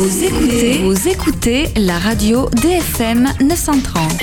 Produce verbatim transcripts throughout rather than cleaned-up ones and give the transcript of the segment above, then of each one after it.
Vous écoutez, vous écoutez la radio D F M neuf cent trente.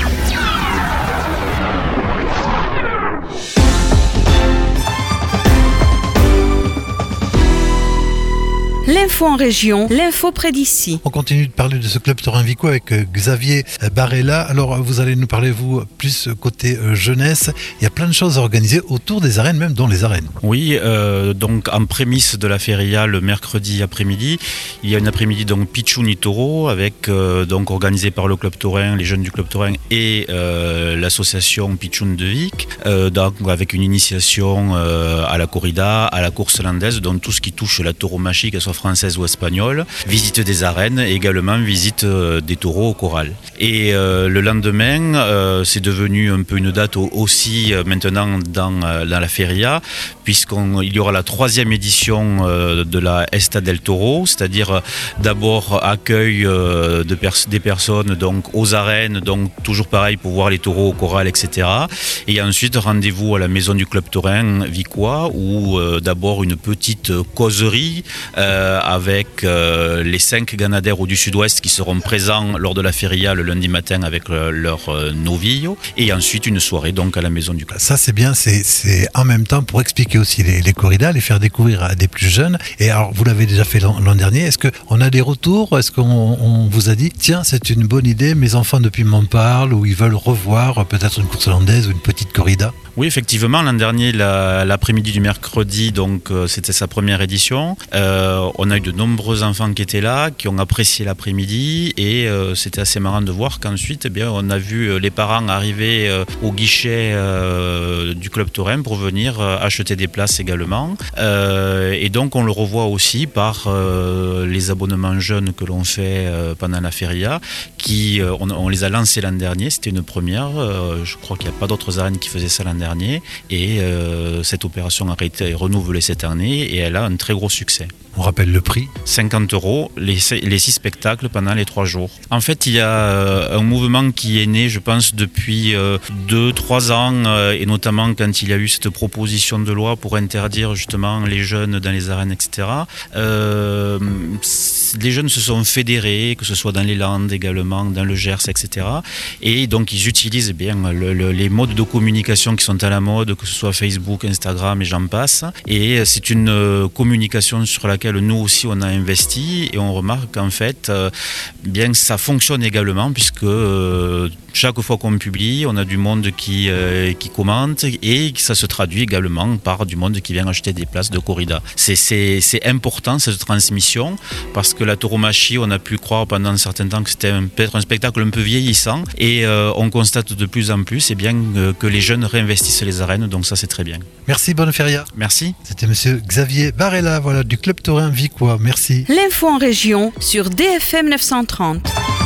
L'info en région, l'info près d'ici. On continue de parler de ce club taurin vicois avec Xavier Barella. Alors vous allez nous parler, vous, plus côté jeunesse. Il y a plein de choses à organiser autour des arènes, même dans les arènes. Oui, euh, donc en prémisse de la feria, le mercredi après-midi, il y a une après-midi donc Pichoun y Toro, avec euh, donc organisé par le club taurin, les jeunes du club taurin et euh, l'association Pichoun de Vic, euh, donc avec une initiation euh, à la corrida, à la course landaise, donc tout ce qui touche la tauromachie, qu'elle soit française ou espagnole, visite des arènes et également visite euh, des taureaux au corral. Et euh, le lendemain, euh, c'est devenu un peu une date aussi euh, maintenant dans, euh, dans la feria, puisqu'il y aura la troisième édition euh, de la Esta del Toro, c'est-à-dire euh, d'abord accueil euh, de pers- des personnes donc aux arènes, donc toujours pareil pour voir les taureaux au corral, et cetera. Et ensuite rendez-vous à la maison du club taurin vicois où euh, d'abord une petite causerie euh, avec euh, les cinq ganadères du sud-ouest qui seront présents lors de la feria le lundi matin avec le, leur euh, novillo, et ensuite une soirée donc à la maison du club. Ça c'est bien, c'est, c'est en même temps pour expliquer aussi les, les corridas, les faire découvrir à des plus jeunes. Et alors vous l'avez déjà fait l'an, l'an dernier, est-ce qu'on a des retours? Est-ce qu'on on vous a dit tiens c'est une bonne idée, mes enfants depuis m'en parlent, ou ils veulent revoir peut-être une course hollandaise ou une petite corrida? Oui, effectivement, l'an dernier, la, l'après-midi du mercredi, donc euh, c'était sa première édition. Euh, on a eu de nombreux enfants qui étaient là, qui ont apprécié l'après-midi, et euh, c'était assez marrant de voir qu'ensuite, eh bien, on a vu les parents arriver euh, au guichet euh, du club taurin pour venir euh, acheter des places également. Euh, et donc, on le revoit aussi par euh, les abonnements jeunes que l'on fait euh, pendant la feria, qui euh, on, on les a lancés l'an dernier. C'était une première. Euh, je crois qu'il n'y a pas d'autres arènes qui faisaient ça l'an dernier. Dernier, et euh, cette opération a été renouvelée cette année et elle a un très gros succès. On rappelle le prix. cinquante euros, les, les six spectacles pendant les trois jours. En fait, il y a euh, un mouvement qui est né, je pense, depuis euh, deux trois ans, euh, et notamment quand il y a eu cette proposition de loi pour interdire justement les jeunes dans les arènes, et cetera. Euh, les jeunes se sont fédérés, que ce soit dans les Landes également, dans le Gers, et cetera. Et donc, ils utilisent bien le, le, les modes de communication qui sont à la mode, que ce soit Facebook, Instagram et j'en passe. Et c'est une euh, communication sur laquelle nous aussi on a investi, et on remarque qu'en fait euh, bien ça fonctionne également, puisque euh, chaque fois qu'on publie on a du monde qui, euh, qui commente, et ça se traduit également par du monde qui vient acheter des places de corrida. C'est, c'est, c'est important cette transmission, parce que la tauromachie, on a pu croire pendant un certain temps que c'était un, peut-être un spectacle un peu vieillissant, et euh, on constate de plus en plus eh bien, euh, que les jeunes réinvestissent les arènes, donc ça c'est très bien. Merci, bonne feria. Merci. C'était monsieur Xavier Barella, voilà, du club taurin vicois. Merci. L'info en région sur D F M neuf cent trente.